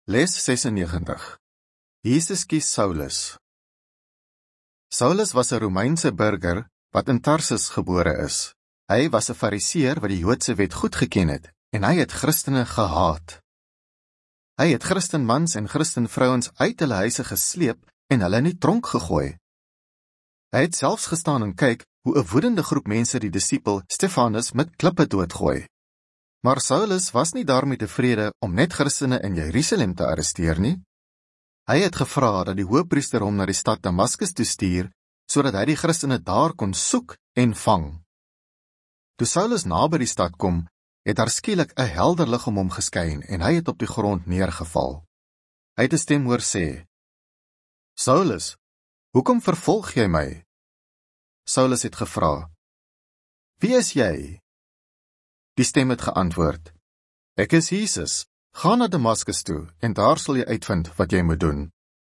Les 96. Jesus kies Saulus. Saulus was 'n Romeinse burger wat in Tarsus gebore is. Hy was 'n fariseer wat die Joodse wet goed geken het en hy het Christene gehaat. Hy het Christenmans en Christenvrouens uit hulle huise gesleep en hulle in die tronk gegooi. Hy het selfs gestaan en kyk hoe 'n woedende groep mense die disipel Stefanus met klippe doodgooi. Maar Saulus was nie daarmee tevrede om net Christene in Jerusalem te arresteer nie. Hy het gevra dat die hoëpriester hom na die stad Damaskus toe stuur, sodat hy die Christene daar kon soek en vang. Toe Saulus naby die stad kom, het daar skielik 'n helder lig om hom geskyn en hy het op die grond neergeval. Hy het 'n stem hoor sê: "Saulus, hoekom vervolg jy my?" Saulus het gevra: "Wie is jy?" Die stem het geantwoord: "Ek is Jesus, ga na Damaskus toe, en daar sal jy uitvind wat jy moet doen."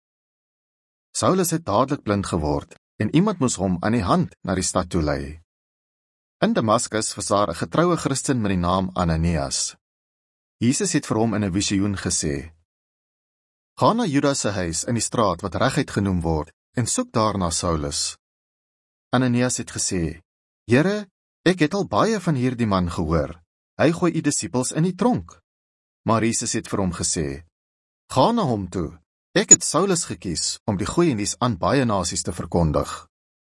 Saulus het dadelik blind geword, en iemand moes hom aan die hand na die stad toe lei. In Damaskus was daar 'n getroue Christen met die naam Ananias. Jesus het vir hom in 'n visioen gesê: "Ga na Judas se huis in die straat wat Reguit genoem word, en soek daar na Saulus." Ananias het gesê: "Here, ek het al baie van hierdie man gehoor. Hy gooi u disippels in die tronk." Maar Jesus het vir hom gesê: "Ga na hom toe. Ek het Saulus gekies om die goeie nuus aan baie nasies te verkondig."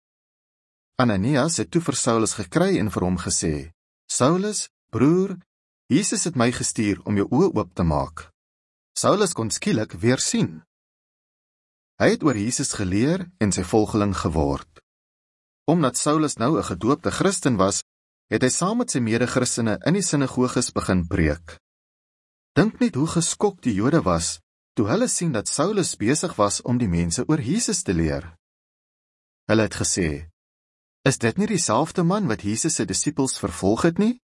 Ananias het toe vir Saulus gekry en vir hom gesê: "Saulus, broer, Jesus het my gestuur om jou oë oop te maak." Saulus kon skielik weer sien. Hy het oor Jesus geleer en sy volgeling geword. Omdat Saulus nou 'n gedoopte Christen was, het hy saam met sy mede-Christene in die sinagoges begin preek. Dink net hoe geskok die Jode was, toe hulle sien dat Saulus besig was om die mense oor Jesus te leer. Hulle het gesê: "Is dit nie dieselfde man wat Jesus se disippels vervolg het nie?"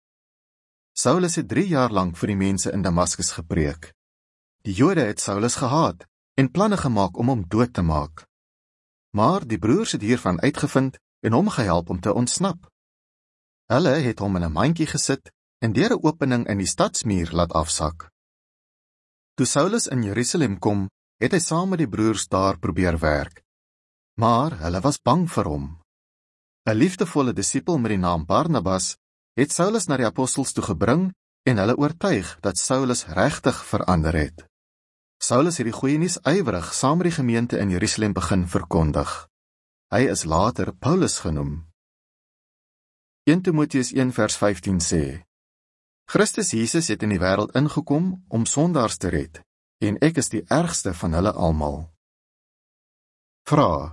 Saulus het 3 jaar lank vir die mense in Damaskus gepreek. Die Jode het Saulus gehaat en planne gemaak om hom dood te maak. Maar die broers het hiervan uitgevind en hom gehelp om te ontsnap. Hulle het hom in 'n mandjie gesit en deur 'n opening in die stadsmuur laat afsak. Toe Saulus in Jerusalem kom, het hy saam met die broers daar probeer werk. Maar hulle was bang vir hom. 'n Liefdevolle disipel met die naam Barnabas het Saulus na die apostels toe gebring en hulle oortuig dat Saulus regtig verander het. Saulus het die goeie nuus ywerig saam met die gemeente in Jerusalem begin verkondig. Hy is later Paulus genoem. 1 Timoteus 1 vers 15 sê: "Christus Jesus het in die wêreld ingekom om sondaars te red, en ek is die ergste van hulle almal." Vra: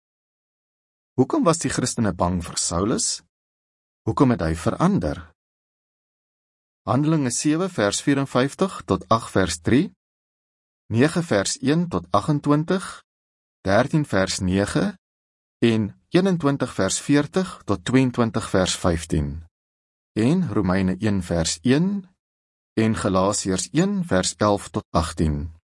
hoekom was die Christene bang vir Saulus? Hoekom het hy verander? Handelinge 7 vers 54 tot 8 vers 3, 9 vers 1 tot 28, 13 vers 9 en 21 vers 40 tot 22 vers 15 en Romeine 1 vers 1 en Galasiërs 1 vers 11 tot 18.